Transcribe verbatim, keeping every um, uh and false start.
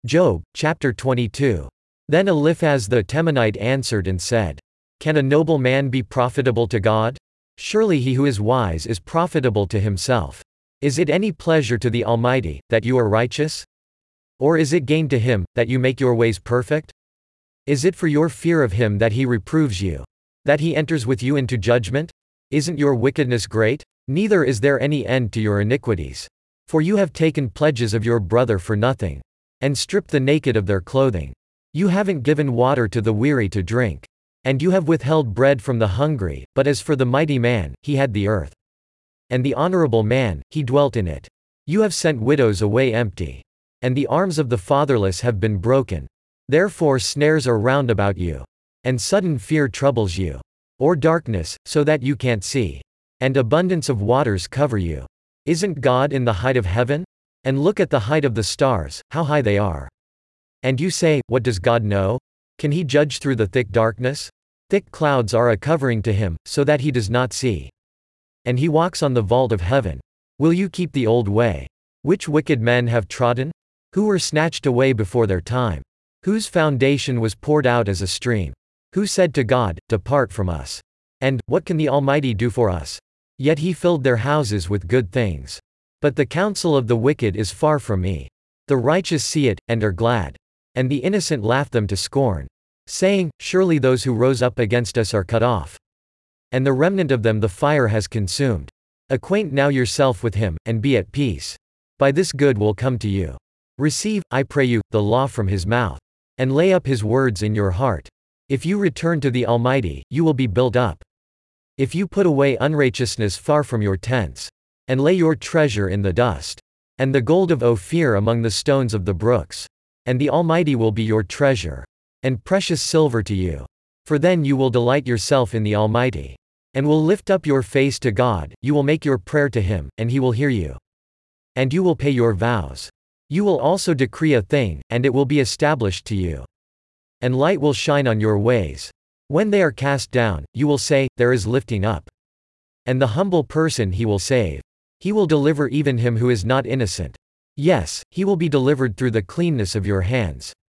Job, chapter twenty-two. Then Eliphaz the Temanite answered and said, Can a noble man be profitable to God? Surely he who is wise is profitable to himself. Is it any pleasure to the Almighty, that you are righteous? Or is it gain to him, that you make your ways perfect? Is it for your fear of him that he reproves you? That he enters with you into judgment? Isn't your wickedness great? Neither is there any end to your iniquities. For you have taken pledges of your brother for nothing, and stripped the naked of their clothing. You haven't given water to the weary to drink. And you have withheld bread from the hungry, but as for the mighty man, he had the earth. And the honorable man, he dwelt in it. You have sent widows away empty. And the arms of the fatherless have been broken. Therefore snares are round about you. And sudden fear troubles you. Or darkness, so that you can't see. And abundance of waters cover you. Isn't God in the height of heaven? And look at the height of the stars, how high they are. And you say, What does God know? Can he judge through the thick darkness? Thick clouds are a covering to him, so that he does not see. And he walks on the vault of heaven. Will you keep the old way? Which wicked men have trodden? Who were snatched away before their time? Whose foundation was poured out as a stream? Who said to God, Depart from us? And, What can the Almighty do for us? Yet he filled their houses with good things. But the counsel of the wicked is far from me. The righteous see it, and are glad. And the innocent laugh them to scorn, saying, Surely those who rose up against us are cut off. And the remnant of them the fire has consumed. Acquaint now yourself with him, and be at peace. By this good will come to you. Receive, I pray you, the law from his mouth. And lay up his words in your heart. If you return to the Almighty, you will be built up. If you put away unrighteousness far from your tents, and lay your treasure in the dust, and the gold of Ophir among the stones of the brooks, and the Almighty will be your treasure, and precious silver to you. For then you will delight yourself in the Almighty, and will lift up your face to God. You will make your prayer to him, and he will hear you. And you will pay your vows. You will also decree a thing, and it will be established to you. And light will shine on your ways. When they are cast down, you will say, There is lifting up. And the humble person he will save. He will deliver even him who is not innocent. Yes, he will be delivered through the cleanness of your hands.